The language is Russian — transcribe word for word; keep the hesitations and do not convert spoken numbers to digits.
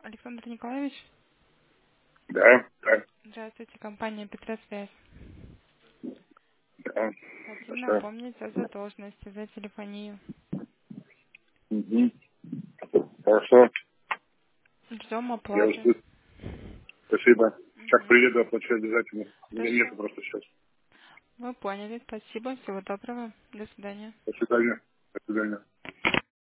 Александр Николаевич, Да, да, здравствуйте, компания Петросвязь. да. Хотим Хорошо. напомнить о задолженности за телефонию. Угу. Хорошо. Ждем Я оплаты. жду. Спасибо. Как Мгм. приеду, оплачу обязательно. У меня нету Хорошо. просто сейчас. Мы поняли. Спасибо. Всего доброго. До свидания. До свидания. До свидания.